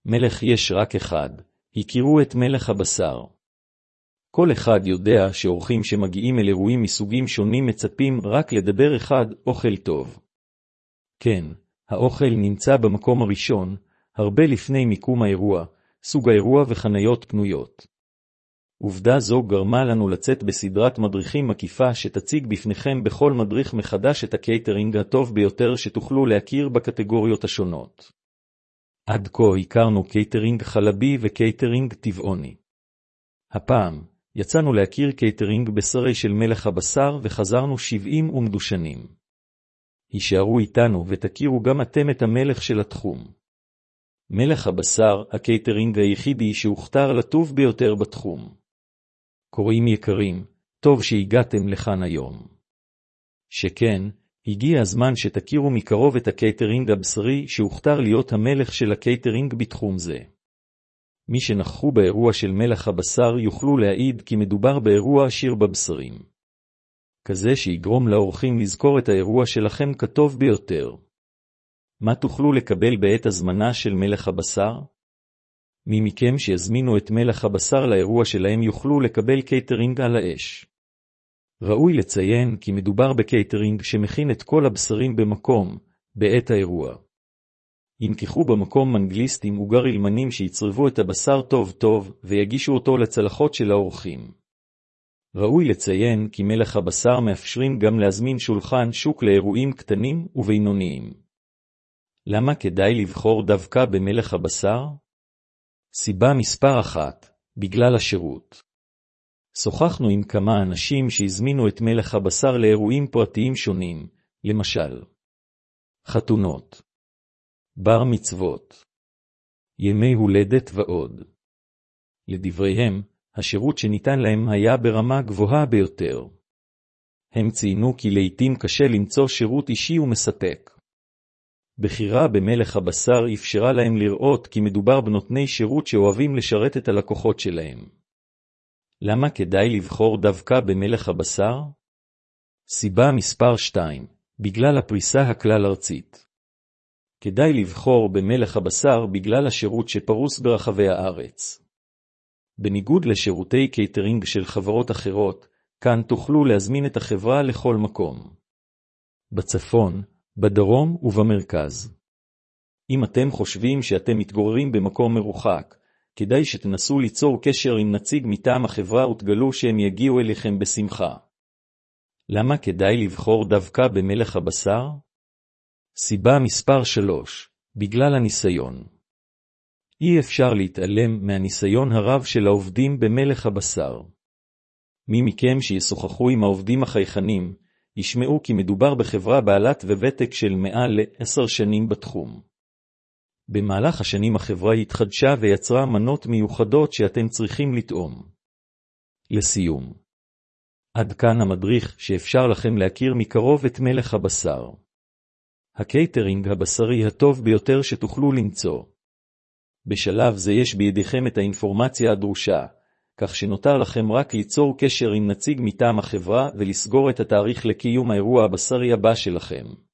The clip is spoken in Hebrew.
מלך יש רק אחד, הכירו את מלך הבשר. כל אחד יודע שאורחים שמגיעים אל אירועים מסוגים שונים מצפים רק לדבר אחד, אוכל טוב. כן, האוכל נמצא במקום הראשון, הרבה לפני מיקום האירוע, סוג האירוע וחניות פנויות. עובדה זו גרמה לנו לצאת בסדרת מדריכים מקיפה שתציג בפניכם בכל מדריך מחדש את הקייטרינג הטוב ביותר שתוכלו להכיר בקטגוריות השונות. עד כה הכרנו קייטרינג חלבי וקייטרינג טבעוני. הפעם יצאנו להכיר קייטרינג בשרי של מלך הבשר וחזרנו 70 ומדושנים. הישארו איתנו ותכירו גם אתם את המלך של התחום. מלך הבשר, הקייטרינג היחידי שהוכתר לטוב ביותר בתחום. קוראים יקרים, טוב שהגעתם לכאן היום. שכן, הגיע הזמן שתכירו מקרוב את הקייטרינג הבשרי שהוכתר להיות המלך של הקייטרינג בתחום זה. מי שנכחו באירוע של מלך הבשר יוכלו להעיד כי מדובר באירוע עשיר בבשרים. כזה שיגרום לאורחים לזכור את האירוע שלכם כטוב ביותר. מה תוכלו לקבל בעת הזמנה של מלך הבשר? מי מכם שיזמינו את מלך הבשר לאירוע שלהם יוכלו לקבל קייטרינג על האש. ראוי לציין כי מדובר בקייטרינג שמכין את כל הבשרים במקום, בעת האירוע. ינקחו במקום מנגליסטים וגר אלמנים שיצרבו את הבשר טוב טוב ויגישו אותו לצלחות של האורחים. ראוי לציין כי מלך הבשר מאפשרים גם להזמין שולחן שוק לאירועים קטנים ובינוניים. למה כדאי לבחור דווקא במלך הבשר? סיבה מספר 1, בגלל השירות. שוחחנו עם כמה אנשים שהזמינו את מלך הבשר לאירועים פרטיים שונים, למשל חתונות, בר מצוות, ימי הולדת ועוד. לדבריהם, השירות שניתן להם היה ברמה גבוהה ביותר. הם ציינו כי לעתים קשה למצוא שירות אישי ומספק. בחירה במלך הבשר אפשרה להם לראות כי מדובר בנותני שירות שאוהבים לשרת את הלקוחות שלהם. למה כדאי לבחור דווקא במלך הבשר? סיבה מספר 2, בגלל הפריסה הכלל ארצית. כדאי לבחור במלך הבשר בגלל השירות שפרוס ברחבי הארץ. בניגוד לשירותי קייטרינג של חברות אחרות, כאן תוכלו להזמין את החברה לכל מקום. בצפון, בדרום ובמרכז. אם אתם חושבים שאתם מתגוררים במקום מרוחק, כדאי שתנסו ליצור קשר עם נציג מטעם החברה ותגלו שהם יגיעו אליכם בשמחה. למה כדאי לבחור דווקא במלך הבשר? סיבה מספר 3, בגלל הניסיון. אי אפשר להתעלם מהניסיון הרב של העובדים במלך הבשר. מי מכם שישוחחו עם העובדים החייכנים, ישמעו כי מדובר בחברה בעלת וותק של מעל ל10 שנים בתחום. במהלך השנים החברה התחדשה ויצרה מנות מיוחדות שאתם צריכים לטעום. לסיום, עד כאן המדריך שאפשר לכם להכיר מקרוב את מלך הבשר. הקייטרינג הבשרי הטוב ביותר שתוכלו למצוא. בשלב זה יש בידיכם את האינפורמציה הדרושה, כך שנותר לכם רק ליצור קשר עם נציג מטעם החברה ולסגור את התאריך לקיום האירוע הבשרי הבא שלכם.